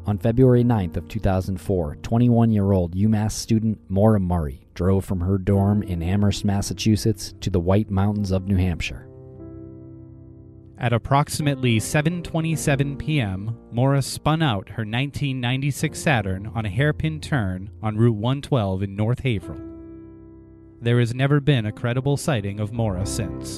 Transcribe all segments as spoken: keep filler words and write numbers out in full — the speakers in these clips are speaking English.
On February ninth of two thousand four, twenty-one-year-old UMass student Maura Murray drove from her dorm in Amherst, Massachusetts to the White Mountains of New Hampshire. At approximately seven twenty-seven p.m., Maura spun out her nineteen ninety-six Saturn on a hairpin turn on Route one twelve in North Haverhill. There has never been a credible sighting of Maura since.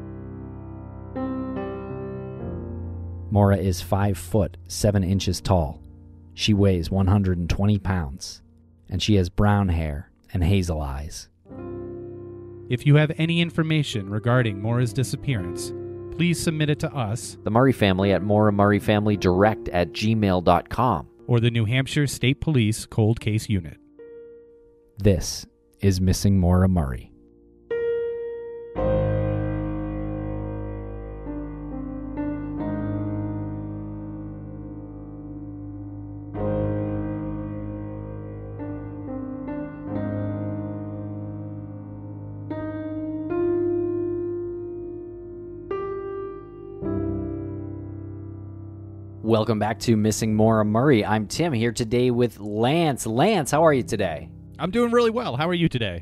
Maura is five foot seven inches tall. She weighs one hundred twenty pounds, and she has brown hair and hazel eyes. If you have any information regarding Maura's disappearance, please submit it to us, The Murray Family at Maura Murray Family Direct at gmail dot com. or the New Hampshire State Police Cold Case Unit. This is Missing Maura Murray. Welcome back to Missing Maura Murray. I'm Tim here today with Lance. Lance, how are you today? I'm doing really well. How are you today?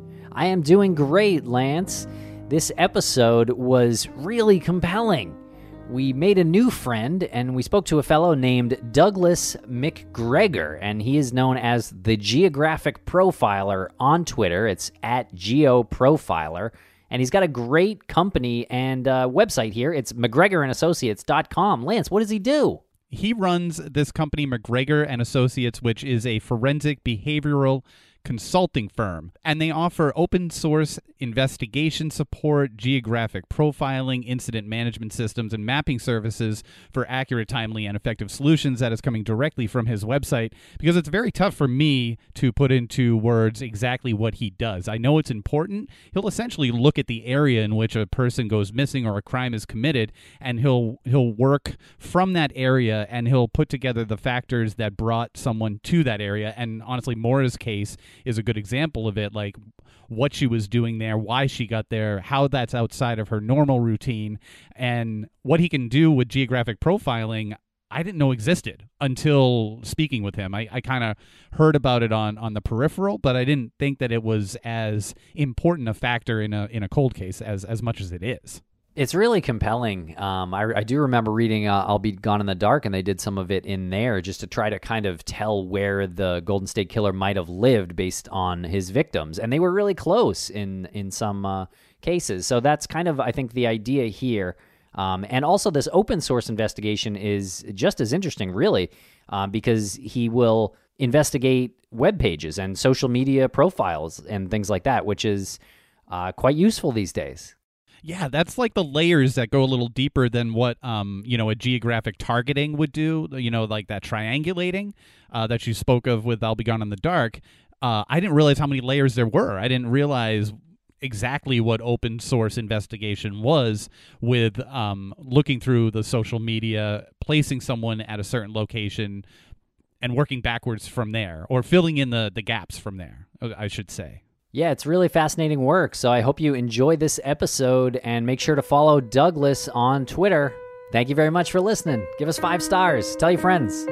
I am doing great, Lance. This episode was really compelling. We made a new friend, and we spoke to a fellow named Douglas McGregor, and he is known as the Geographic Profiler on Twitter. It's at GeoProfiler, and he's got a great company and uh, website here. It's McGregor and Associates dot com. Lance, what does he do? He runs this company, McGregor and Associates, which is a forensic behavioral consulting firm, and they offer open source investigation support, geographic profiling, incident management systems, and mapping services for accurate, timely, and effective solutions. That is coming directly from his website, because it's very tough for me to put into words exactly what he does. I know it's important. He'll essentially look at the area in which a person goes missing or a crime is committed, and he'll he'll work from that area, and he'll put together the factors that brought someone to that area. And honestly, Maura's case is a good example of it, like what she was doing there, why she got there, how that's outside of her normal routine, and what he can do with geographic profiling. I didn't know existed until speaking with him. I, I kind of heard about it on, on the peripheral, but I didn't think that it was as important a factor in a in a cold case as, as much as it is. It's really compelling. Um, I, I do remember reading uh, I'll Be Gone in the Dark, and they did some of it in there just to try to kind of tell where the Golden State Killer might have lived based on his victims. And they were really close in, in some uh, cases. So that's kind of, I think, the idea here. Um, and also this open source investigation is just as interesting, really, uh, because he will investigate web pages and social media profiles and things like that, which is uh, quite useful these days. Yeah, that's like the layers that go a little deeper than what, um, you know, a geographic targeting would do, you know, like that triangulating uh, that you spoke of with I'll Be Gone in the Dark. Uh, I didn't realize how many layers there were. I didn't realize exactly what open source investigation was with um, looking through the social media, placing someone at a certain location and working backwards from there, or filling in the, the gaps from there, I should say. Yeah, it's really fascinating work, so I hope you enjoy this episode, and make sure to follow Douglas on Twitter. Thank you very much for listening. Give us five stars. Tell your friends.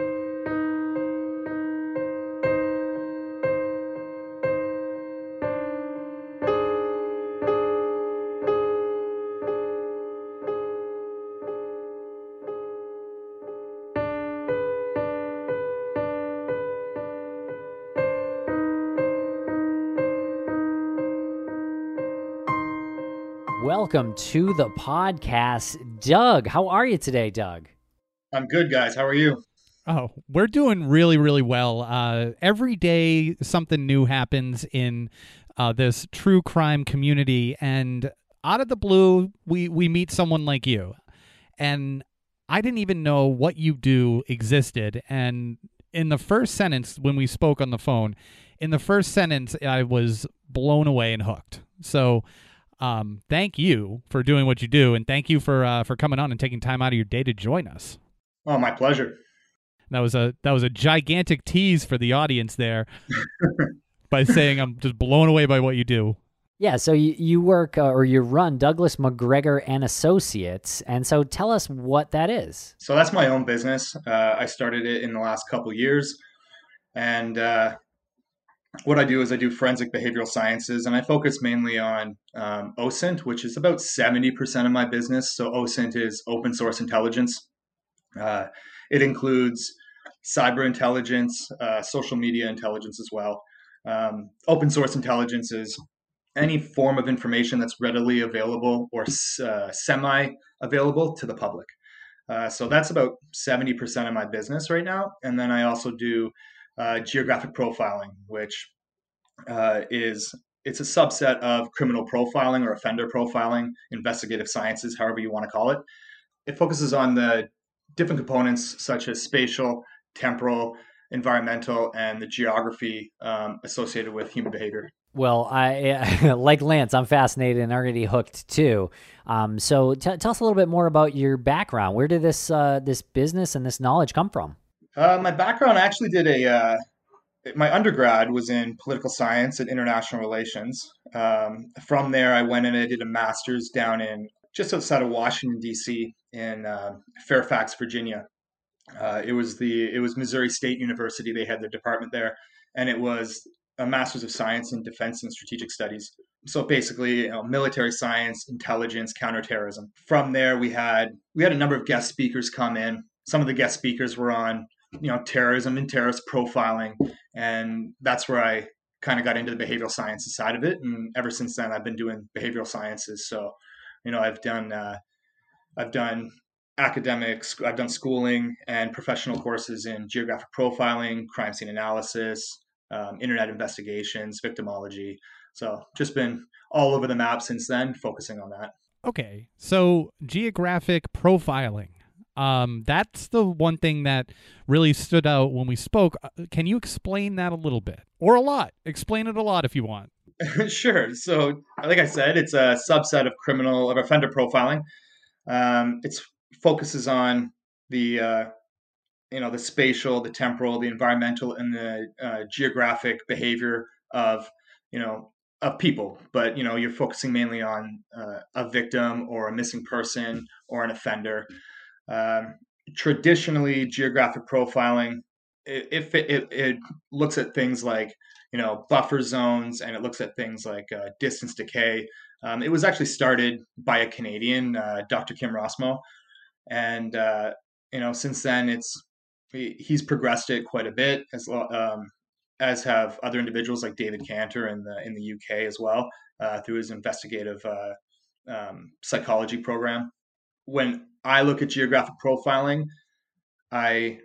Welcome to the podcast, Doug. How are you today, Doug? I'm good, guys. How are you? Oh, we're doing really, really well. Uh, every day something new happens in uh, this true crime community, and out of the blue, we, we meet someone like you. And I didn't even know what you do existed. And in the first sentence, when we spoke on the phone, in the first sentence, I was blown away and hooked. So Um, thank you for doing what you do, and thank you for uh, for coming on and taking time out of your day to join us. Oh, my pleasure. That was a that was a gigantic tease for the audience there by saying I'm just blown away by what you do. Yeah, so you, you work uh, or you run Douglas McGregor and Associates, and so tell us what that is. So that's my own business. Uh, I started it in the last couple years, and uh, what I do is I do forensic behavioral sciences, and I focus mainly on um, O S I N T, which is about seventy percent of my business. So O S I N T is open source intelligence. Uh, it includes cyber intelligence, uh, social media intelligence as well. Um, open source intelligence is any form of information that's readily available or uh, semi available to the public. Uh, so that's about seventy percent of my business right now. And then I also do uh, geographic profiling, which uh, is it's a subset of criminal profiling or offender profiling, investigative sciences, however you want to call it. It focuses on the different components such as spatial, temporal, environmental, and the geography um, associated with human behavior. Well, I like Lance, I'm fascinated and already hooked too. Um, so t- tell us a little bit more about your background. Where did this uh, this business and this knowledge come from? Uh, my background, I actually did a uh, my undergrad was in political science and international relations. Um, from there, I went and I did a master's down in just outside of Washington D C in uh, Fairfax, Virginia. Uh, it was the it was Missouri State University. They had their department there, and it was a master's of science in defense and strategic studies. So basically, you know, military science, intelligence, counterterrorism. From there, we had we had a number of guest speakers come in. Some of the guest speakers were on, you know, terrorism and terrorist profiling, and that's where I kind of got into the behavioral sciences side of it. And ever since then, I've been doing behavioral sciences. So, you know, I've done uh, I've done academics, I've done schooling and professional courses in geographic profiling, crime scene analysis, um, internet investigations, victimology. So just been all over the map since then, focusing on that. Okay, so geographic profiling. Um, that's the one thing that really stood out when we spoke. Uh, Can you explain that a little bit? Or a lot? Explain it a lot if you want. Sure. So, like I said, it's a subset of criminal of offender profiling. Um, it focuses on the uh, you know the spatial, the temporal, the environmental, and the uh, geographic behavior of you know of people. But you know you're focusing mainly on uh, a victim or a missing person or an offender. Um, Traditionally, geographic profiling if it, it, it looks at things like you know buffer zones and it looks at things like uh, distance decay. Um, it was actually started by a Canadian, uh, Doctor Kim Rossmo, and uh, you know since then it's he's progressed it quite a bit as um, as have other individuals like David Cantor in the in the U K as well uh, through his investigative uh, um, psychology program. When I look at geographic profiling, I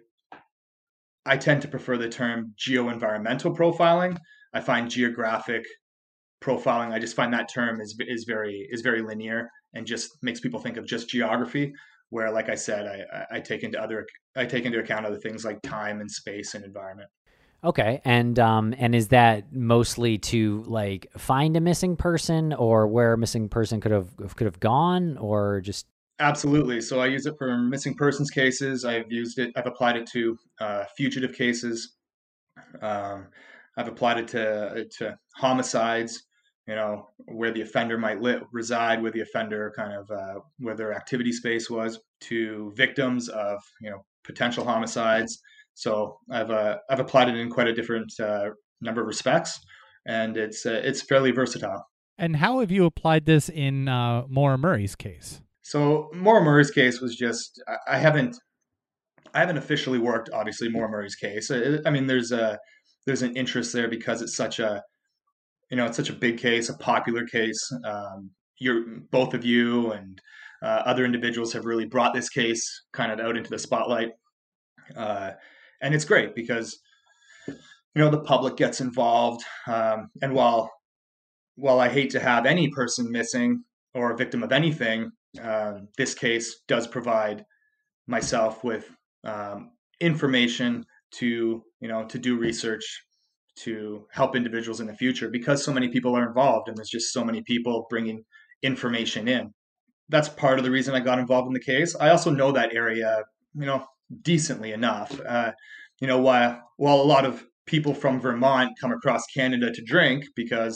I tend to prefer the term geo-environmental profiling. I find geographic profiling, I just find that term is is very is very linear and just makes people think of just geography. Where, like I said, I, I take into other I take into account other things like time and space and environment. Okay, and um, and is that mostly to like find a missing person, or where a missing person could have could have gone, or just Absolutely. So I use it for missing persons cases. I've used it. I've applied it to uh, fugitive cases. Um, I've applied it to to homicides. You know, where the offender might li- reside, where the offender kind of uh, where their activity space was, to victims of you know potential homicides. So I've uh, I've applied it in quite a different uh, number of respects, and it's uh, it's fairly versatile. And how have you applied this in uh, Maura Murray's case? So Maura Murray's case was just I, I haven't I haven't officially worked obviously Maura Murray's case. I, I mean there's a there's an interest there because it's such a you know it's such a big case, a popular case. Um, you're both of you and uh, other individuals have really brought this case kind of out into the spotlight, uh, and it's great because you know the public gets involved. Um, and while while I hate to have any person missing or a victim of anything, um, this case does provide myself with um, information to you know to do research to help individuals in the future because so many people are involved and there's just so many people bringing information in. That's part of the reason I got involved in the case. I also know that area, you know, decently enough. Uh, you know, while while a lot of people from Vermont come across Canada to drink because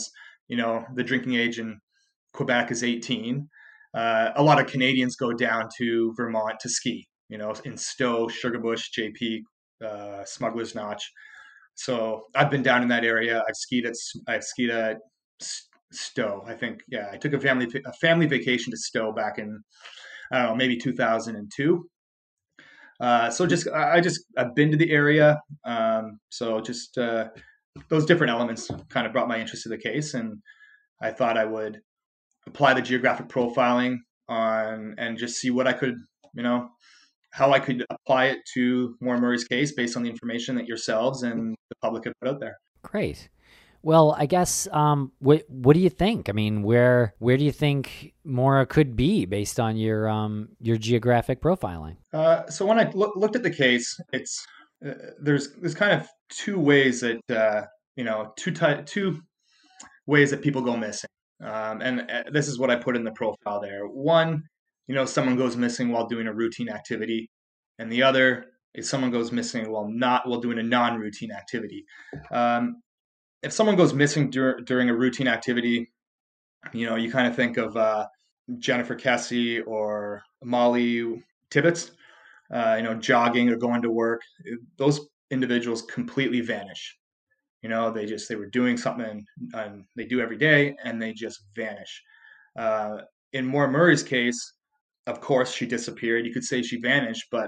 you know, the drinking age in Quebec is eighteen. Uh, a lot of Canadians go down to Vermont to ski, you know, in Stowe, Sugarbush, J P, uh, Smuggler's Notch. So I've been down in that area. I've skied at I've skied at Stowe. I think, yeah, I took a family a family vacation to Stowe back in, I don't know, maybe two thousand two. Uh, so just I just I've been to the area. Um, so just uh, those different elements kind of brought my interest to the case, and I thought I would apply the geographic profiling on and just see what I could, you know, how I could apply it to Moore Murray's case based on the information that yourselves and the public have put out there. Great. Well, I guess um, what what do you think? I mean, where where do you think Maura could be based on your um, your geographic profiling? Uh, so when I look, looked at the case, it's uh, there's there's kind of two ways that uh, you know two ty- two ways that people go missing, um, and uh, this is what I put in the profile there. One, you know, someone goes missing while doing a routine activity, and the other is someone goes missing while not while doing a non-routine activity. Um, if someone goes missing dur- during a routine activity, you know, you kind of think of uh, Jennifer Kesse or Molly Tibbetts, uh, you know, jogging or going to work. Those individuals completely vanish. You know, they just, they were doing something and they do every day and they just vanish. Uh, in Moore Murray's case, of course, she disappeared. You could say she vanished, but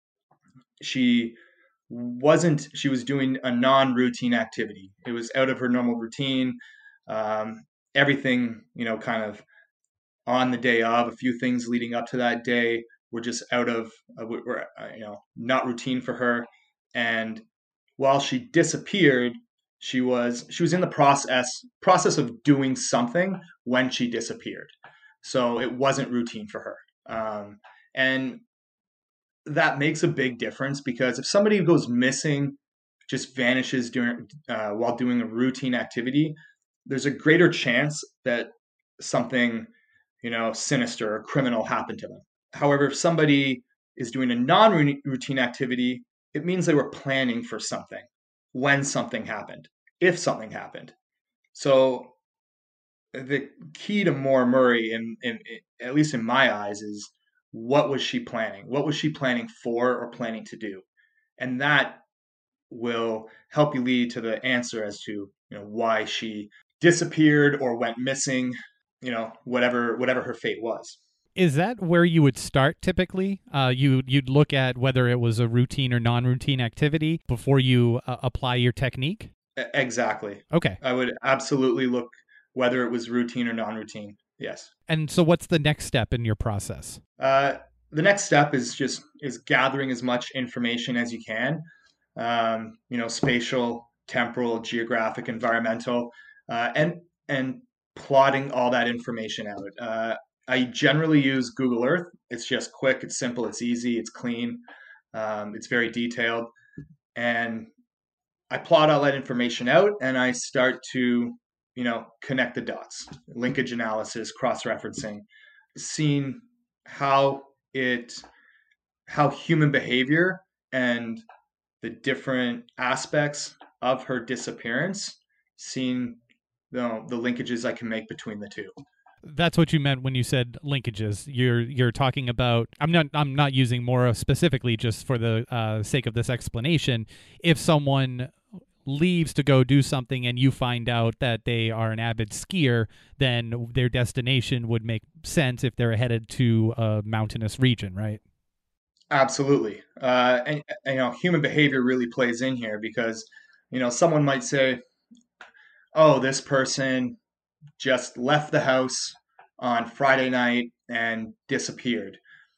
she wasn't, she was doing a non-routine activity. It was out of her normal routine. Um, everything, you know, kind of on the day of, a few things leading up to that day were just out of, uh, were, uh, you know, not routine for her. And while she disappeared, she was, she was in the process, process of doing something when she disappeared. So it wasn't routine for her. Um, and that makes a big difference, because if somebody goes missing, just vanishes during uh, while doing a routine activity, there's a greater chance that something, you know, sinister or criminal happened to them. However, if somebody is doing a non-routine activity, it means they were planning for something when something happened, if something happened. So the key to Moore Murray, in, in, in at least in my eyes, is what was she planning? What was she planning for or planning to do? And that will help you lead to the answer as to, you know, why she disappeared or went missing, you know, whatever whatever her fate was. Is that where you would start typically? Uh, you, you'd look at whether it was a routine or non-routine activity before you uh, apply your technique? Exactly. Okay. I would absolutely look whether it was routine or non-routine. Yes. And so what's the next step in your process? Uh, the next step is just is gathering as much information as you can. Um, you know, spatial, temporal, geographic, environmental, uh, and and plotting all that information out. Uh, I generally use Google Earth. It's just quick, it's simple, it's easy, it's clean, um, it's very detailed, and I plot all that information out, and I start to, you know, connect the dots, linkage analysis, cross-referencing, seeing how it, how human behavior and the different aspects of her disappearance, seeing, you know, the linkages I can make between the two. That's what you meant when you said linkages. You're you're talking about. I'm not. I'm not using Maura specifically just for the uh, sake of this explanation. If someone leaves to go do something and you find out that they are an avid skier, then their destination would make sense if they're headed to a mountainous region, right? Absolutely. Uh, and, and, you know, human behavior really plays in here, because, you know, someone might say, oh, this person just left the house on Friday night and disappeared.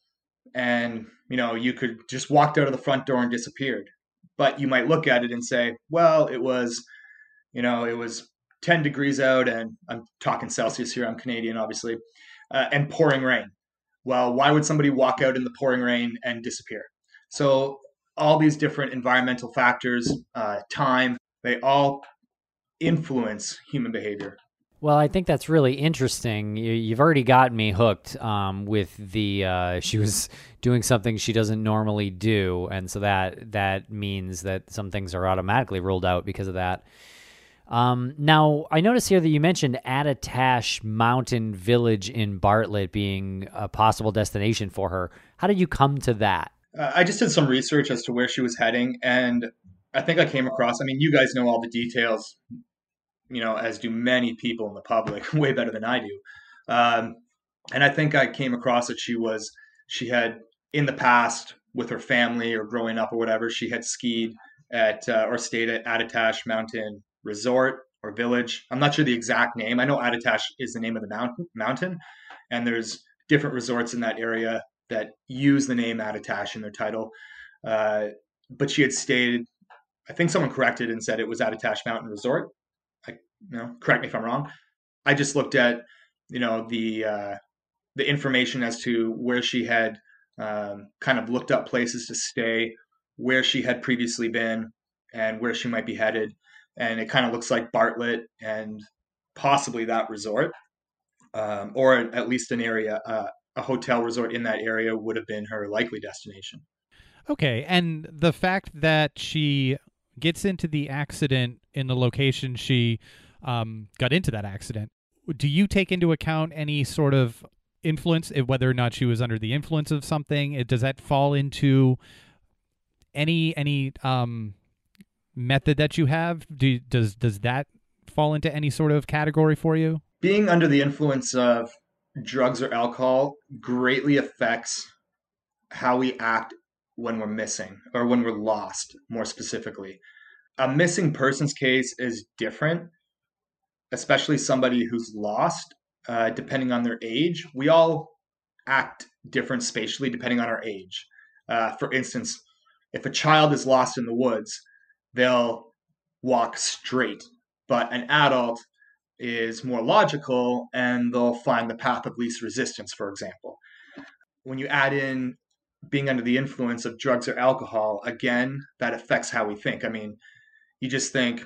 And, you know, you could just walked out of the front door and disappeared. But you might look at it and say, well, it was, you know, it was ten degrees out, and I'm talking Celsius here, I'm Canadian, obviously, uh, and pouring rain. Well, why would somebody walk out in the pouring rain and disappear? So all these different environmental factors, uh, time, they all influence human behavior. Well, I think that's really interesting. You, you've already got me hooked um, with the uh, she was doing something she doesn't normally do, and so that that means that some things are automatically ruled out because of that. Um, now, I noticed here that you mentioned Attitash Mountain Village in Bartlett being a possible destination for her. How did you come to that? Uh, I just did some research as to where she was heading, and I think I came across. I mean, you guys know all the details, you know, as do many people in the public, way better than I do. Um, and I think I came across that she was she had in the past with her family or growing up or whatever, she had skied at uh, or stayed at Attitash Mountain Resort or Village. I'm not sure the exact name. I know Attitash is the name of the mountain, mountain, and there's different resorts in that area that use the name Attitash in their title. Uh, but she had stayed. I think someone corrected and said it was Attitash Mountain Resort. I, you know, correct me if I'm wrong. I just looked at, you know, the uh, the information as to where she had um, kind of looked up places to stay, where she had previously been, and where she might be headed. And it kind of looks like Bartlett and possibly that resort, um, or at least an area, uh, a hotel resort in that area would have been her likely destination. Okay, and the fact that she gets into the accident in the location she um, got into that accident, do you take into account any sort of influence, whether or not she was under the influence of something? Does that fall into any any um, method that you have? Do, does does that fall into any sort of category for you? Being under the influence of drugs or alcohol greatly affects how we act when we're missing or when we're lost, more specifically. A missing person's case is different, especially somebody who's lost, uh, depending on their age. We all act different spatially depending on our age. Uh, for instance, if a child is lost in the woods, they'll walk straight, but an adult is more logical and they'll find the path of least resistance, for example. When you add in being under the influence of drugs or alcohol, again, that affects how we think. I mean, you just think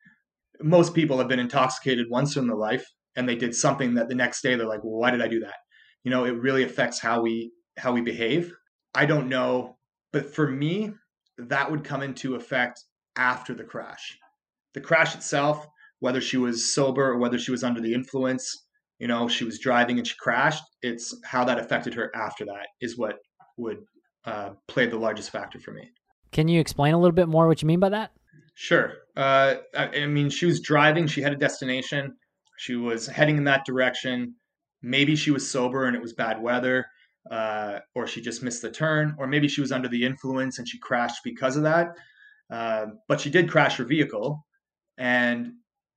most people have been intoxicated once in their life and they did something that the next day they're like, well, why did I do that? You know, it really affects how we how we behave. I don't know, but for me, that would come into effect after the crash. The crash itself, whether she was sober or whether she was under the influence, you know, she was driving and she crashed, it's how that affected her after that is what would uh, play the largest factor for me. Can you explain a little bit more what you mean by that? Sure. Uh, I, I mean, she was driving. She had a destination. She was heading in that direction. Maybe she was sober and it was bad weather, uh, or she just missed the turn, or maybe she was under the influence and she crashed because of that. Uh, but she did crash her vehicle, and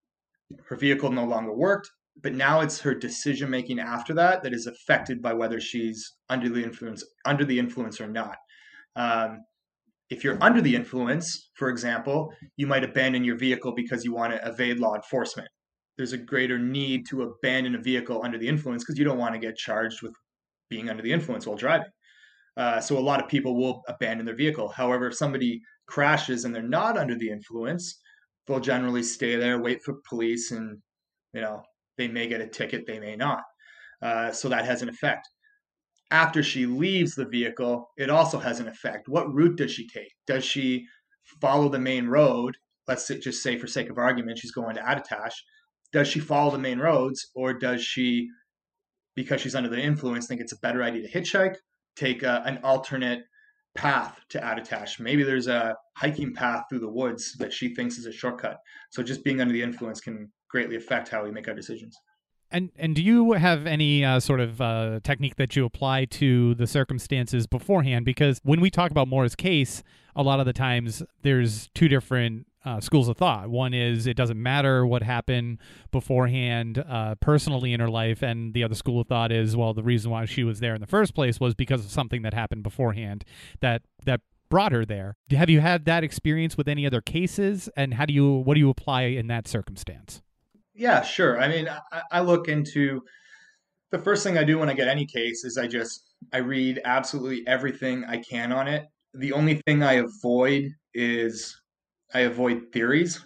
her vehicle no longer worked. But now it's her decision making after that that is affected by whether she's under the influence, under the influence or not. Um, If you're under the influence, for example, you might abandon your vehicle because you want to evade law enforcement. There's a greater need to abandon a vehicle under the influence because you don't want to get charged with being under the influence while driving. Uh, so a lot of people will abandon their vehicle. However, if somebody crashes and they're not under the influence, they'll generally stay there, wait for police, and you know they may get a ticket, they may not. Uh, so that has an effect. After she leaves the vehicle, it also has an effect. What route does she take? Does she follow the main road? Let's just say, for sake of argument, she's going to Attitash. Does she follow the main roads, or does she, because she's under the influence, think it's a better idea to hitchhike, take a, an alternate path to Attitash? Maybe there's a hiking path through the woods that she thinks is a shortcut. So just being under the influence can greatly affect how we make our decisions. And and do you have any uh, sort of uh, technique that you apply to the circumstances beforehand? Because when we talk about Maura's case, a lot of the times there's two different uh, schools of thought. One is it doesn't matter what happened beforehand uh, personally in her life, and the other school of thought is, well, the reason why she was there in the first place was because of something that happened beforehand that that brought her there. Have you had that experience with any other cases, and how do you what do you apply in that circumstance? Yeah, sure. I mean, I, I look into the first thing I do when I get any case is I just I read absolutely everything I can on it. The only thing I avoid is I avoid theories.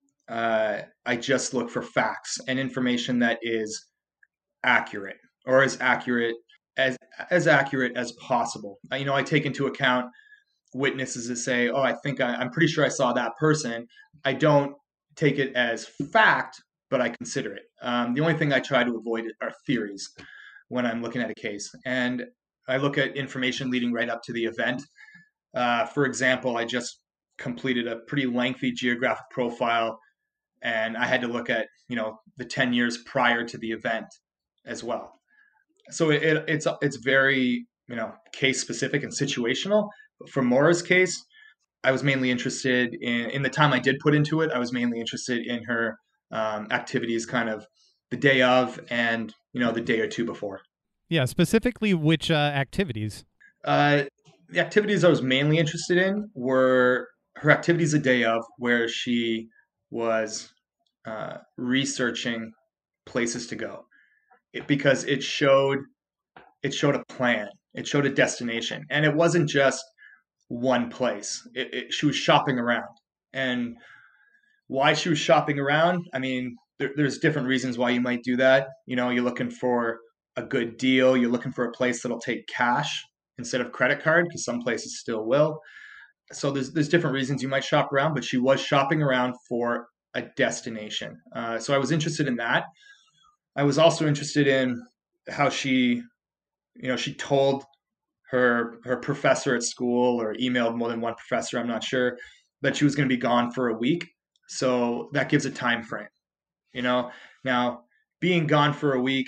Uh, I just look for facts and information that is accurate, or as accurate as as accurate as possible. Uh, You know, I take into account witnesses that say, "Oh, I think I, I'm pretty sure I saw that person." I don't take it as fact, but I consider it. Um, the only thing I try to avoid are theories when I'm looking at a case. And I look at information leading right up to the event. Uh, for example, I just completed a pretty lengthy geographic profile, and I had to look at, you know, the ten years prior to the event as well. So it, it, it's it's very, you know, case specific and situational. But for Maura's case, I was mainly interested in in the time I did put into it. I was mainly interested in her um, activities, kind of the day of, and you know, the day or two before. Yeah, specifically which uh, activities? Uh, the activities I was mainly interested in were her activities the day of, where she was uh, researching places to go, it, because it showed it showed a plan, it showed a destination, and it wasn't just one place. It, it, she was shopping around, and why she was shopping around, I mean, there, there's different reasons why you might do that. You know, you're looking for a good deal, you're looking for a place that'll take cash instead of credit card, because some places still will. So there's there's different reasons you might shop around, but she was shopping around for a destination. Uh, so I was interested in that. I was also interested in how she, you know, she told her her professor at school, or emailed more than one professor, I'm not sure, that she was going to be gone for a week. So that gives a time frame, you know. Now, being gone for a week,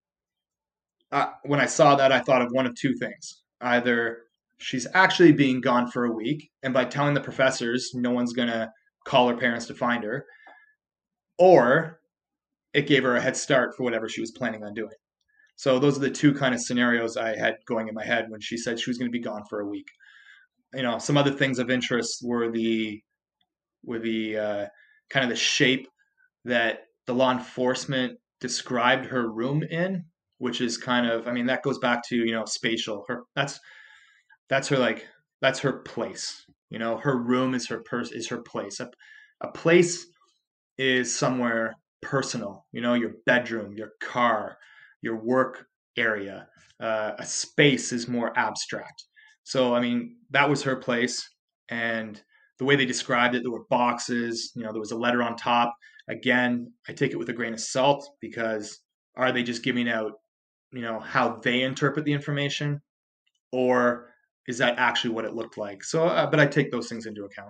uh, when I saw that, I thought of one of two things. Either she's actually being gone for a week, and by telling the professors, no one's going to call her parents to find her, or it gave her a head start for whatever she was planning on doing. So those are the two kind of scenarios I had going in my head when she said she was going to be gone for a week. You know, some other things of interest were the were the uh, kind of the shape that the law enforcement described her room in, which is kind of, I mean, that goes back to, you know, spatial. Her that's that's her like that's her place. You know, her room is her pers- is her place. A, a place is somewhere personal. You know, your bedroom, your car, your work area. Uh, a space is more abstract. So, I mean, that was her place. And the way they described it, there were boxes, you know, there was a letter on top. Again, I take it with a grain of salt, because are they just giving out, you know, how they interpret the information, or is that actually what it looked like? So, uh, but I take those things into account.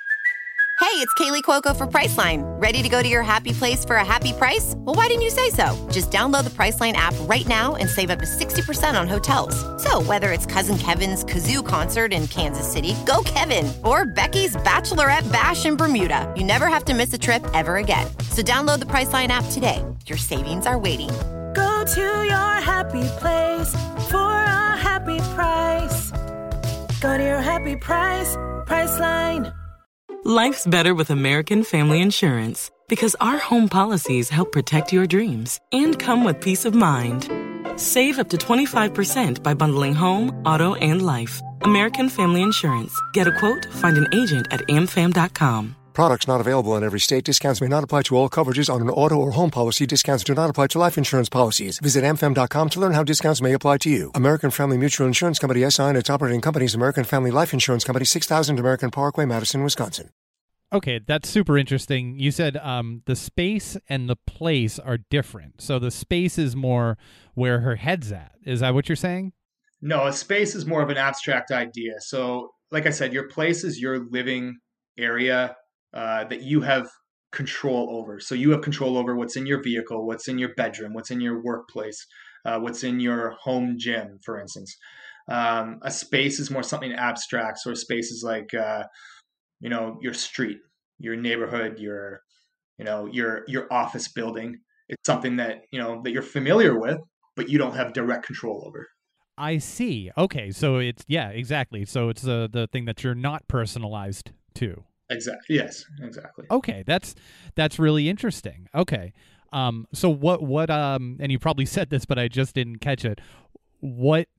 Hey, it's Kaylee Cuoco for Priceline. Ready to go to your happy place for a happy price? Well, why didn't you say so? Just download the Priceline app right now and save up to sixty percent on hotels. So whether it's Cousin Kevin's Kazoo Concert in Kansas City, go Kevin, or Becky's Bachelorette Bash in Bermuda, you never have to miss a trip ever again. So download the Priceline app today. Your savings are waiting. Go to your happy place for a happy price. Go to your happy price, Priceline. Life's better with American Family Insurance, because our home policies help protect your dreams and come with peace of mind. Save up to twenty-five percent by bundling home, auto, and life. American Family Insurance. Get a quote, find an agent at a m fam dot com. Products not available in every state. Discounts may not apply to all coverages on an auto or home policy. Discounts do not apply to life insurance policies. Visit a m fam dot com to learn how discounts may apply to you. American Family Mutual Insurance Company, S I and its operating companies, American Family Life Insurance Company, six thousand American Parkway, Madison, Wisconsin. Okay, that's super interesting. You said um, the space and the place are different. So the space is more where her head's at. Is that what you're saying? No, a space is more of an abstract idea. So, like I said, your place is your living area uh, that you have control over. So you have control over what's in your vehicle, what's in your bedroom, what's in your workplace, uh, what's in your home gym, for instance. Um, a space is more something abstract. So a space is like, uh, you know, your street, your neighborhood, your, you know, your your office building. It's something that, you know, that you're familiar with, but you don't have direct control over. I see. Okay, so it's, yeah, exactly. So it's the the thing that you're not personalized to. Exactly. Yes, exactly. Okay, that's that's really interesting. Okay. Um so what what um and you probably said this, but I just didn't catch it. What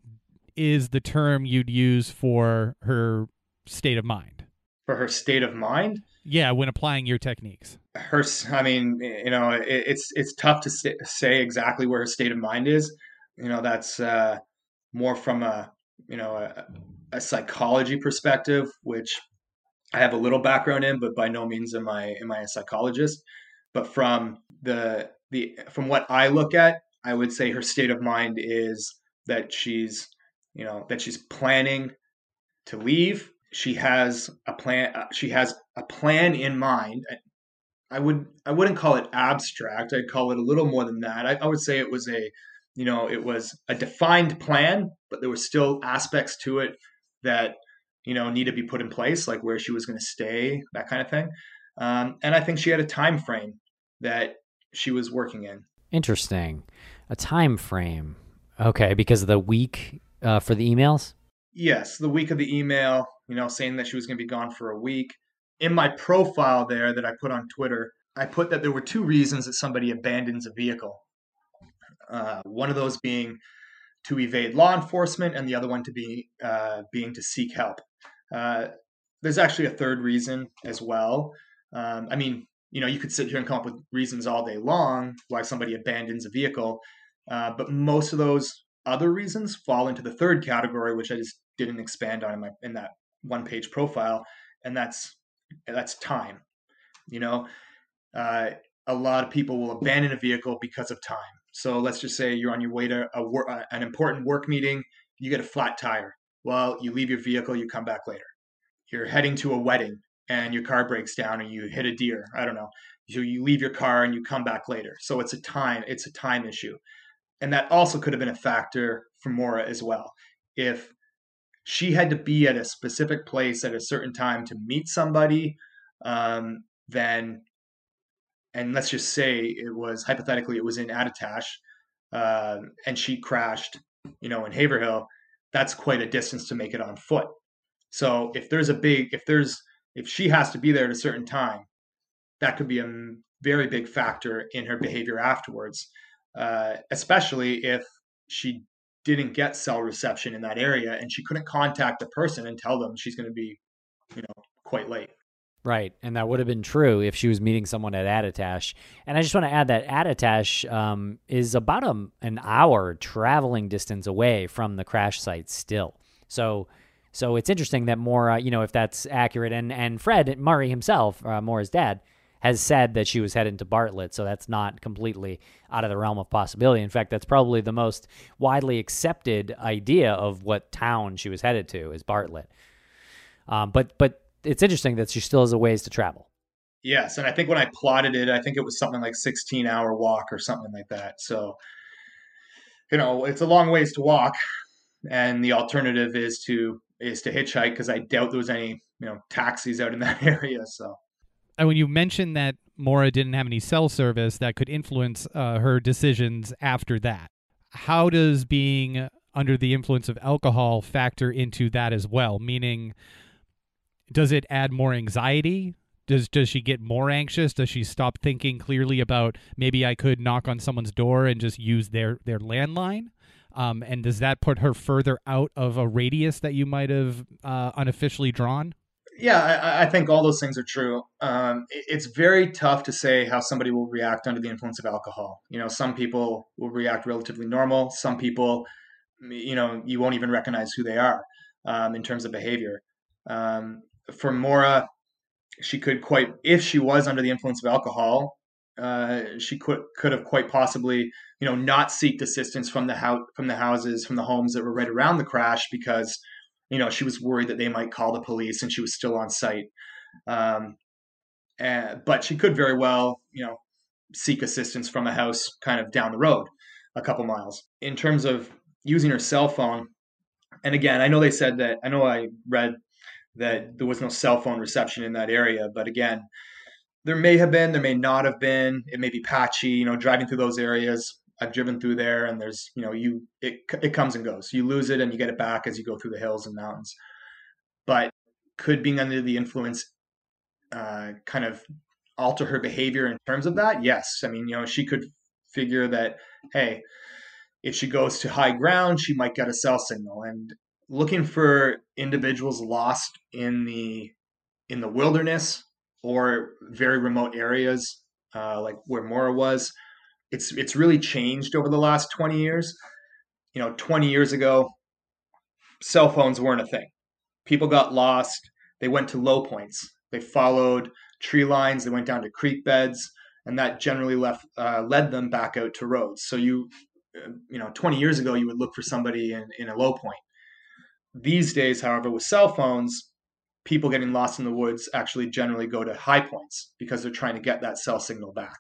is the term you'd use for her state of mind? For her state of mind? Yeah, when applying your techniques. Her, I mean, you know, it, it's it's tough to say, say exactly where her state of mind is. You know, that's uh, more from a, you know, a, a psychology perspective, which I have a little background in, but by no means am I am I a psychologist. But from the the from what I look at, I would say her state of mind is that she's, you know, that she's planning to leave. She has a plan. Uh, she has a plan in mind. I would I wouldn't call it abstract. I'd call it a little more than that. I, I would say it was a, you know, it was a defined plan, but there were still aspects to it that, you know, need to be put in place, like where she was going to stay, that kind of thing. Um, and I think she had a time frame that she was working in. Interesting. A time frame. Okay, because of the week uh, for the emails? Yes, the week of the email, you know, saying that she was going to be gone for a week. In my profile there that I put on Twitter, I put that there were two reasons that somebody abandons a vehicle. Uh, one of those being to evade law enforcement, and the other one to be uh, being to seek help. Uh, there's actually a third reason as well. Um, I mean, you know, you could sit here and come up with reasons all day long why somebody abandons a vehicle, uh, but most of those other reasons fall into the third category, which I just didn't expand on in my in that one page profile, and that's that's time. You know, uh, a lot of people will abandon a vehicle because of time. So let's just say you're on your way to a wor- uh, an important work meeting, you get a flat tire. Well, you leave your vehicle, you come back later. You're heading to a wedding and your car breaks down and you hit a deer. I don't know. So you leave your car and you come back later. So it's a time, it's a time issue. And that also could have been a factor for Maura as well. If she had to be at a specific place at a certain time to meet somebody, um, then, and let's just say it was, hypothetically, it was in Attitash, uh, and she crashed, you know, in Haverhill, that's quite a distance to make it on foot. So if there's a big, if there's, if she has to be there at a certain time, that could be a very big factor in her behavior afterwards, uh, especially if she didn't get cell reception in that area and she couldn't contact the person and tell them she's going to be, you know, quite late. Right, and that would have been true if she was meeting someone at Attitash. And I just want to add that Attitash um, is about a, an hour traveling distance away from the crash site still. So so it's interesting that Maura, you know, if that's accurate, and, and Fred Murray himself, uh, Maura's dad, has said that she was headed to Bartlett, so that's not completely out of the realm of possibility. In fact, that's probably the most widely accepted idea of what town she was headed to is Bartlett. Um, but but it's interesting that she still has a ways to travel. Yes, and I think when I plotted it, I think it was something like sixteen hour walk or something like that. So, you know, it's a long ways to walk, and the alternative is to is to hitchhike, because I doubt there was any, you know, taxis out in that area. So. And when you mentioned that Maura didn't have any cell service that could influence uh, her decisions after that, how does being under the influence of alcohol factor into that as well? Meaning, does it add more anxiety? Does does she get more anxious? Does she stop thinking clearly about maybe I could knock on someone's door and just use their, their landline? Um, and does that put her further out of a radius that you might have uh, unofficially drawn? Yeah, I, I think all those things are true. Um, it, it's very tough to say how somebody will react under the influence of alcohol. You know, some people will react relatively normal. Some people, you know, you won't even recognize who they are um, in terms of behavior. Um, for Maura, she could quite, if she was under the influence of alcohol, uh, she could could have quite possibly, you know, not seeked assistance from the house, from the houses, from the homes that were right around the crash, because, you know, she was worried that they might call the police and she was still on site. Um, and, but she could very well, you know, seek assistance from a house kind of down the road, a couple miles. In terms of using her cell phone, and again, I know they said that, I know I read that there was no cell phone reception in that area, but again, there may have been, there may not have been. It may be patchy, you know, driving through those areas. I've driven through there, and there's, you know, you it it comes and goes. You lose it and you get it back as you go through the hills and mountains. But could being under the influence uh, kind of alter her behavior in terms of that? Yes. I mean, you know, she could figure that, hey, if she goes to high ground, she might get a cell signal. And looking for individuals lost in the in the wilderness or very remote areas, uh, like where Maura was, it's it's really changed over the last twenty years. You know, twenty years ago, cell phones weren't a thing. People got lost. they went to low points. They followed tree lines, they went down to creek beds, and that generally left uh, led them back out to roads. So you, you know, twenty years ago, you would look for somebody in, in a low point. These days, however, with cell phones, people getting lost in the woods actually generally go to high points because they're trying to get that cell signal back.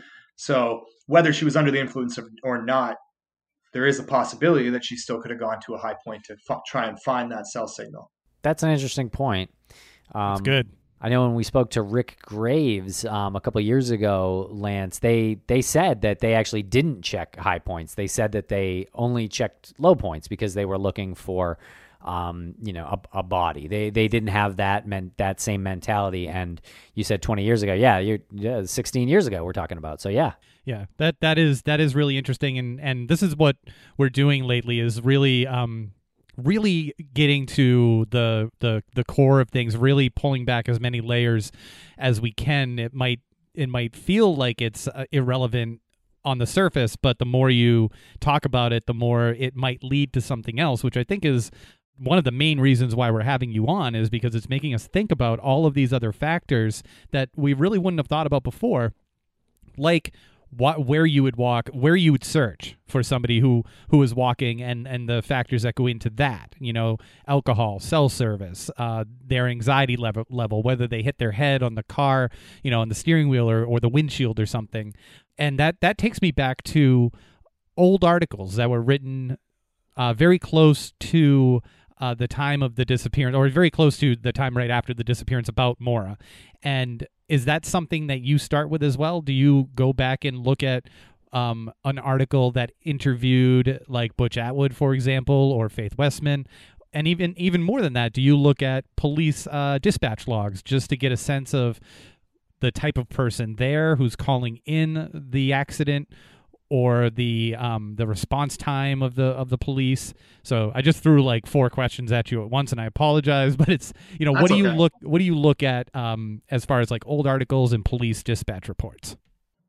So whether she was under the influence of, or not, there is a possibility that she still could have gone to a high point to f- try and find that cell signal. That's an interesting point. Um, That's good. I know when we spoke to Rick Graves um, a couple of years ago, Lance, they they said that they actually didn't check high points. They said that they only checked low points because they were looking for, um, you know, a, a body. They they didn't have that men, that same mentality. And you said twenty years ago, yeah, you're yeah, sixteen years ago we're talking about. So yeah. Yeah, that that is that is really interesting, and and this is what we're doing lately is really um really getting to the the the core of things, really pulling back as many layers as we can. It might it might feel like it's uh, irrelevant on the surface, but the more you talk about it, the more it might lead to something else, which I think is one of the main reasons why we're having you on, is because it's making us think about all of these other factors that we really wouldn't have thought about before, like what, where you would walk, where you would search for somebody who, who is walking, and, and the factors that go into that, you know, alcohol, cell service, uh, their anxiety level, level, whether they hit their head on the car, you know, on the steering wheel or, or the windshield or something. And that, that takes me back to old articles that were written uh, very close to uh, the time of the disappearance, or very close to the time right after the disappearance about Maura. And is that something that you start with as well? Do you go back and look at um, an article that interviewed like Butch Atwood, for example, or Faith Westman? And even even more than that, do you look at police uh, dispatch logs just to get a sense of the type of person there who's calling in the accident, or the um, the response time of the of the police? So I just threw like four questions at you at once, and I apologize. But it's, you know, That's what do you okay. look what do you look at um, as far as like old articles and police dispatch reports?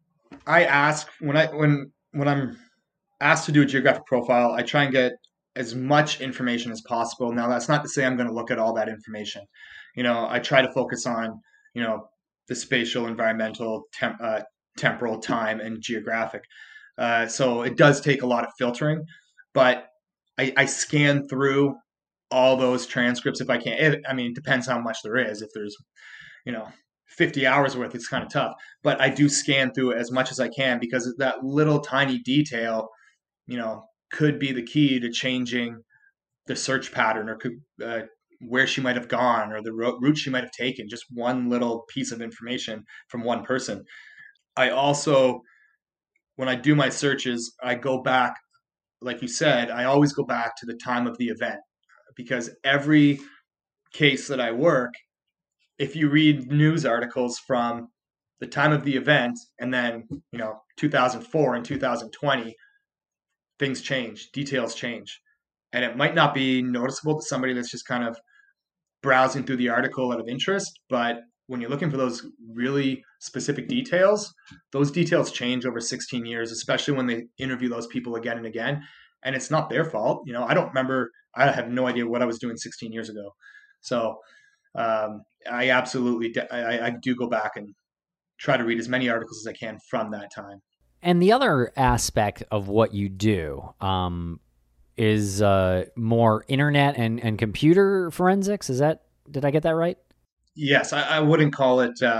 I ask when I when when I'm asked to do a geographic profile, I try and get as much information as possible. Now, that's not to say I'm going to look at all that information. You know, I try to focus on, you know, the spatial, environmental, temp, uh, temporal, time, and geographic. Uh, so it does take a lot of filtering, but I, I scan through all those transcripts if I can. It, I mean, it depends how much there is. If there's, you know, fifty hours worth, it's kind of tough. But I do scan through it as much as I can, because that little tiny detail, you know, could be the key to changing the search pattern, or could uh, where she might have gone, or the ro- route she might have taken. Just one little piece of information from one person. I also, when I do my searches, I go back, like you said, I always go back to the time of the event, because every case that I work, if you read news articles from the time of the event and then, you know, two thousand four and two thousand twenty, things change, details change. And it might not be noticeable to somebody that's just kind of browsing through the article out of interest, but when you're looking for those really specific details, those details change over sixteen years, especially when they interview those people again and again. And it's not their fault. You know, I don't remember, I have no idea what I was doing sixteen years ago. So um, I absolutely, I, I do go back and try to read as many articles as I can from that time. And the other aspect of what you do um, is uh, more internet and, and computer forensics. Is that, did I get that right? Yes, I, I wouldn't call it, uh,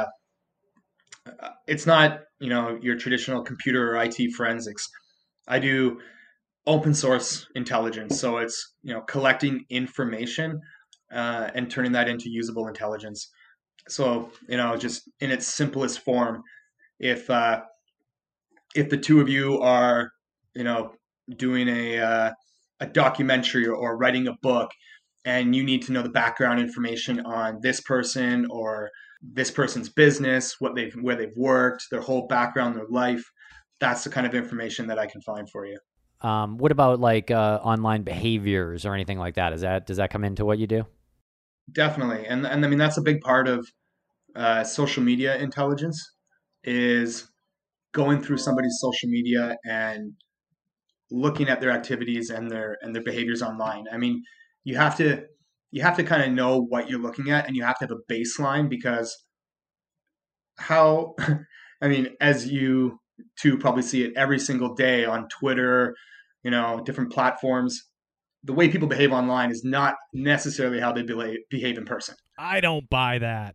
it's not, you know, your traditional computer or I T forensics. I do open source intelligence. So it's, you know, collecting information uh, and turning that into usable intelligence. So, you know, just in its simplest form, if uh, if the two of you are, you know, doing a uh, a documentary or, or writing a book, and you need to know the background information on this person or this person's business, what they've, where they've worked, their whole background, their life, that's the kind of information that I can find for you. Um, what about like uh, online behaviors or anything like that? Is that, does that come into what you do? Definitely. And, and I mean, that's a big part of uh, social media intelligence, is going through somebody's social media and looking at their activities and their, and their behaviors online. I mean, you have to, you have to kind of know what you're looking at, and you have to have a baseline, because how, I mean, as you two probably see it every single day on Twitter, you know, different platforms, the way people behave online is not necessarily how they behave, behave in person. I don't buy that.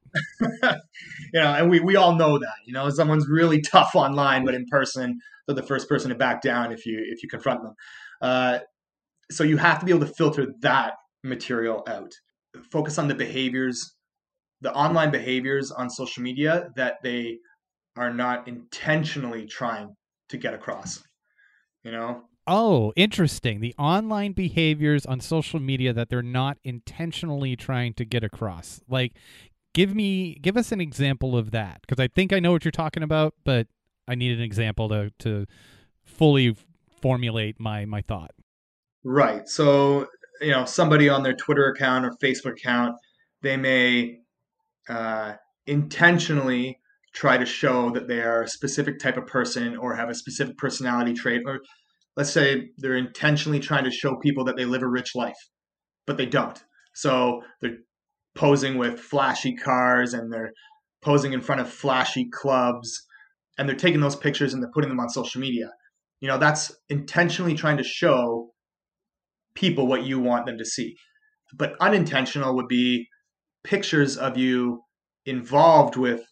You know, and we, we all know that, you know, someone's really tough online, but in person, they're the first person to back down if you, if you confront them. Uh, so you have to be able to filter that material out. Focus on the behaviors, the online behaviors on social media that they are not intentionally trying to get across, you know? Oh, interesting. The online behaviors on social media that they're not intentionally trying to get across. Like, give me, give us an example of that, because I think I know what you're talking about, but I need an example to to fully formulate my my thought. Right. So, you know, somebody on their Twitter account or Facebook account, they may uh, intentionally try to show that they are a specific type of person or have a specific personality trait, or let's say they're intentionally trying to show people that they live a rich life, but they don't. So they're posing with flashy cars, and they're posing in front of flashy clubs, and they're taking those pictures and they're putting them on social media. You know, that's intentionally trying to show people what you want them to see. But unintentional would be pictures of you involved with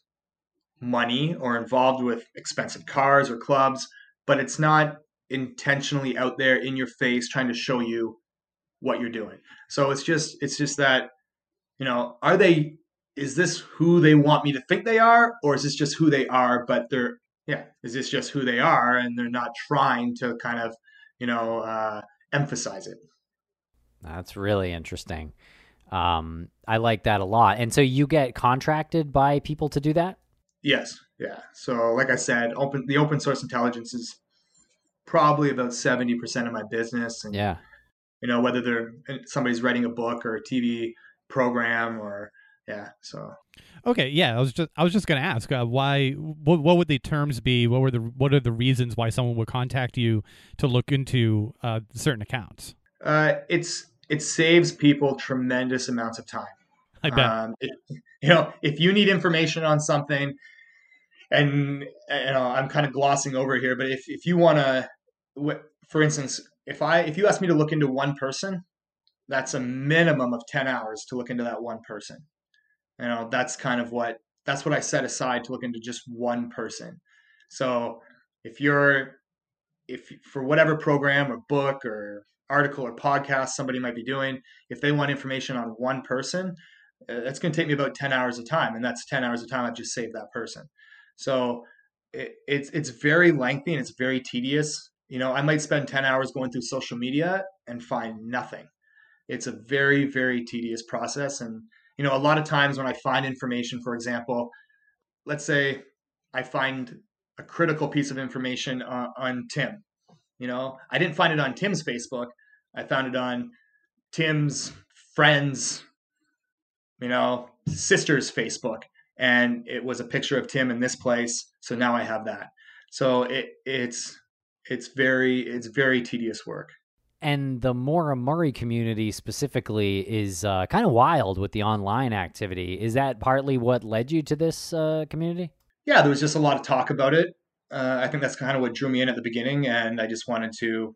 money or involved with expensive cars or clubs, but it's not intentionally out there in your face trying to show you what you're doing. So it's just it's just that, you know, are they is this who they want me to think they are, or is this just who they are, but they're yeah, is this just who they are and they're not trying to kind of, you know, uh, emphasize it. That's really interesting. Um, I like that a lot. And so you get contracted by people to do that? Yes. Yeah. So like I said, open the open source intelligence is probably about seventy percent of my business. And, yeah. you know, whether they're somebody's writing a book or a T V program or, yeah. So. Okay. Yeah. I was just, I was just going to ask uh, why, what, what would the terms be? What were the, what are the reasons why someone would contact you to look into uh, certain accounts? Uh, it's, it saves people tremendous amounts of time. I bet. Um, it, you know, if you need information on something, and you know, I'm kind of glossing over here, but if, if you want to, for instance, if I if you ask me to look into one person, that's a minimum of ten hours to look into that one person. You know, that's kind of what that's what I set aside to look into just one person. So if you're if for whatever program or book or article or podcast somebody might be doing, if they want information on one person, it's going to take me about ten hours of time, and that's ten hours of time I've just saved that person. So it, it's it's very lengthy and it's very tedious. You know, I might spend ten hours going through social media and find nothing. It's a very, very tedious process. And, you know, a lot of times when I find information, for example, let's say I find a critical piece of information on, on Tim. You know, I didn't find it on Tim's Facebook. I found it on Tim's friend's, you know, sister's Facebook. And it was a picture of Tim in this place. So now I have that. So it, it's it's very it's very tedious work. And the Maura Murray community specifically is uh, kind of wild with the online activity. Is that partly what led you to this uh, community? Yeah, there was just a lot of talk about it. Uh, I think that's kind of what drew me in at the beginning, and I just wanted to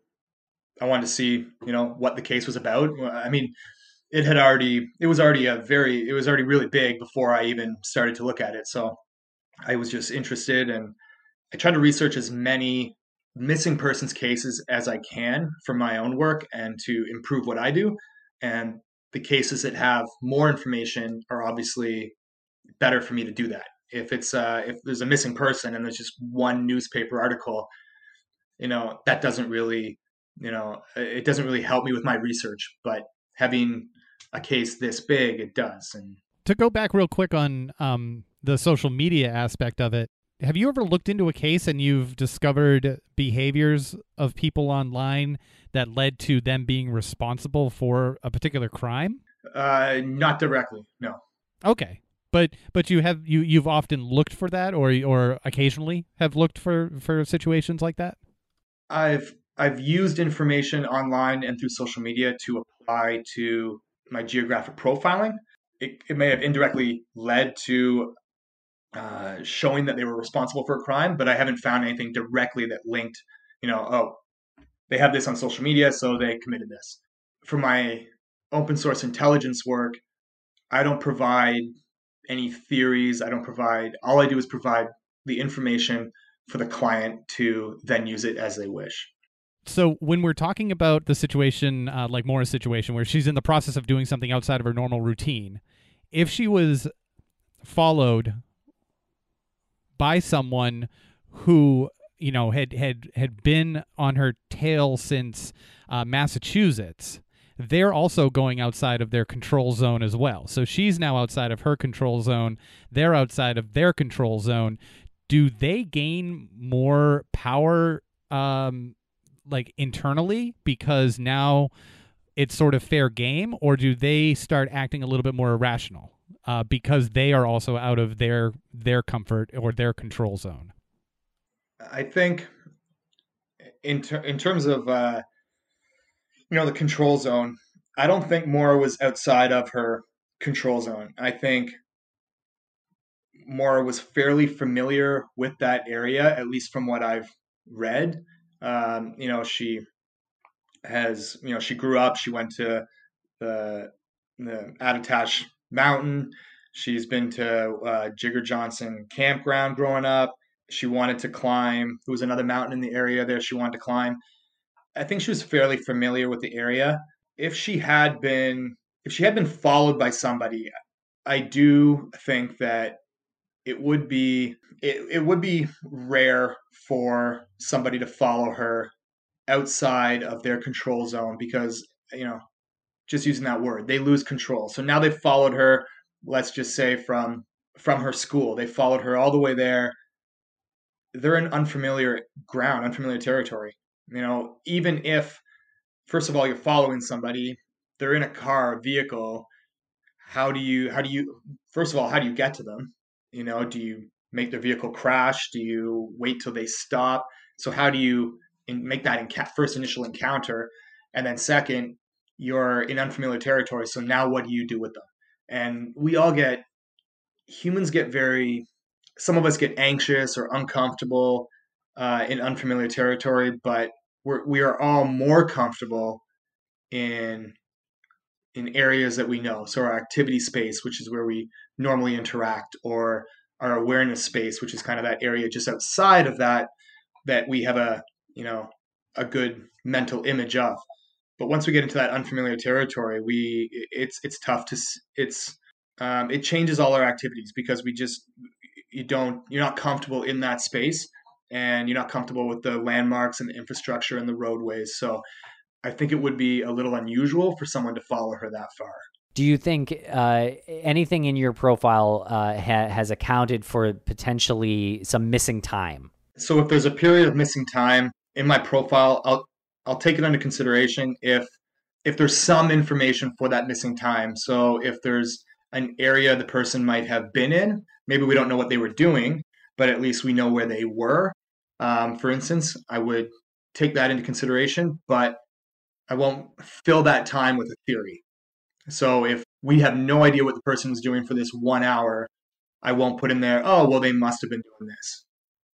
I wanted to see, you know, what the case was about. I mean, it had already, it was already a very, it was already really big before I even started to look at it. So I was just interested, and I tried to research as many missing persons cases as I can for my own work and to improve what I do. And the cases that have more information are obviously better for me to do that. If it's, uh, if there's a missing person and there's just one newspaper article, you know, that doesn't really, you know, it doesn't really help me with my research, but having a case this big, it does. And to go back real quick on um, the social media aspect of it, have you ever looked into a case and you've discovered behaviors of people online that led to them being responsible for a particular crime? Uh, not directly, no. Okay. But but you have you you've often looked for that, or or occasionally have looked for, for situations like that? I've I've used information online and through social media to apply to my geographic profiling, it, it may have indirectly led to uh, showing that they were responsible for a crime, but I haven't found anything directly that linked, you know, oh, they have this on social media, so they committed this. For my open source intelligence work, I don't provide any theories. I don't provide, all I do is provide the information for the client to then use it as they wish. So when we're talking about the situation, uh, like Maura's situation, where she's in the process of doing something outside of her normal routine, if she was followed by someone who, you know, had had had been on her tail since uh, Massachusetts, they're also going outside of their control zone as well. So she's now outside of her control zone. They're outside of their control zone. Do they gain more power, um, like internally, because now it's sort of fair game, or do they start acting a little bit more irrational uh, because they are also out of their their comfort or their control zone? I think in ter- in terms of uh, you know the control zone, I don't think Maura was outside of her control zone. I think Maura was fairly familiar with that area, at least from what I've read. Um, you know, she has, you know, she grew up, she went to the, the Attitash Mountain. She's been to uh, Jigger Johnson Campground growing up. She wanted to climb. There was another mountain in the area there she wanted to climb. I think she was fairly familiar with the area. If she had been, if she had been followed by somebody, I do think that it would be it, it would be rare for somebody to follow her outside of their control zone because, you know, just using that word, they lose control. So now they've followed her, let's just say from from her school. They followed her all the way there. They're in unfamiliar ground, unfamiliar territory. You know, even if, first of all, you're following somebody, they're in a car, a vehicle. How do you, how do you, first of all, how do you get to them? You know, do you make their vehicle crash? Do you wait till they stop? So how do you in, make that in, first initial encounter? And then second, you're in unfamiliar territory. So now what do you do with them? And we all get, humans get very, some of us get anxious or uncomfortable uh, in unfamiliar territory, but we're, we are all more comfortable in in areas that we know. So our activity space, which is where we normally interact, or our awareness space, which is kind of that area just outside of that, that we have a, you know, a good mental image of. But once we get into that unfamiliar territory, we, it's, it's tough to, it's, um, it changes all our activities because we just, you don't, you're not comfortable in that space and you're not comfortable with the landmarks and the infrastructure and the roadways. So I think it would be a little unusual for someone to follow her that far. Do you think uh, anything in your profile uh, ha- has accounted for potentially some missing time? So if there's a period of missing time in my profile, I'll I'll take it under consideration if if there's some information for that missing time. So if there's an area the person might have been in, maybe we don't know what they were doing, but at least we know where they were. Um, for instance, I would take that into consideration, but I won't fill that time with a theory. So if we have no idea what the person was doing for this one hour, I won't put in there, oh, well, they must have been doing this.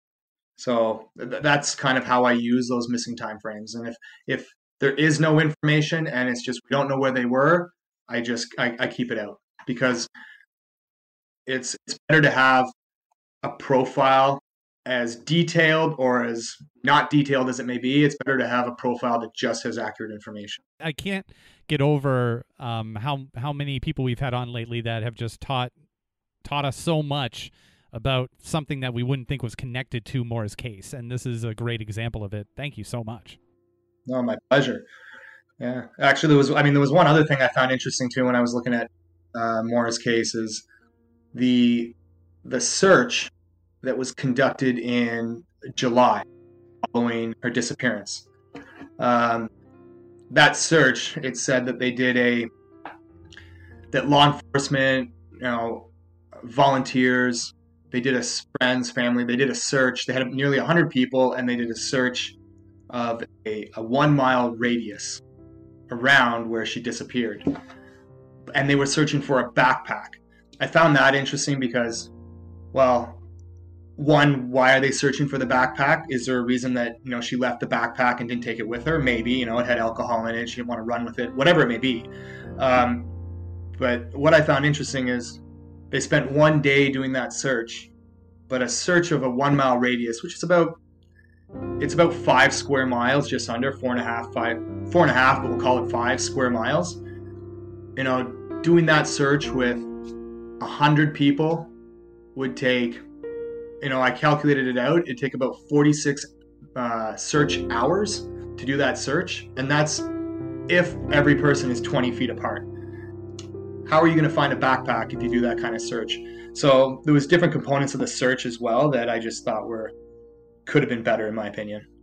So th- that's kind of how I use those missing time frames. And if, if there is no information and it's just we don't know where they were, I just I, I keep it out because it's it's better to have a profile as detailed or as not detailed as it may be. It's better to have a profile that just has accurate information. I can't get over um, how how many people we've had on lately that have just taught taught us so much about something that we wouldn't think was connected to Maura's case, and this is a great example of it. Thank you so much. No, my pleasure. Yeah, actually, there was. I mean, there was one other thing I found interesting too when I was looking at uh, Maura's case is the the search that was conducted in July following her disappearance. Um, that search, it said that they did a, that law enforcement, you know, volunteers, they did a friends, family, they did a search. They had nearly one hundred people and they did a search of a, a one mile radius around where she disappeared. and they were searching for a backpack. I found that interesting because, well, one, why are they searching for the backpack? Is there a reason that, you know, she left the backpack and didn't take it with her? Maybe, you know, it had alcohol in it, she didn't want to run with it, whatever it may be. Um, but what I found interesting is they spent one day doing that search, but a search of a one mile radius, which is about, it's about five square miles, just under four and a half, five, four and a half, but we'll call it five square miles. You know, doing that search with a hundred people would take, you know, I calculated it out. It'd take about forty-six uh, search hours to do that search. And that's if every person is twenty feet apart. How are you going to find a backpack if you do that kind of search? So there was different components of the search as well that I just thought were, could have been better in my opinion.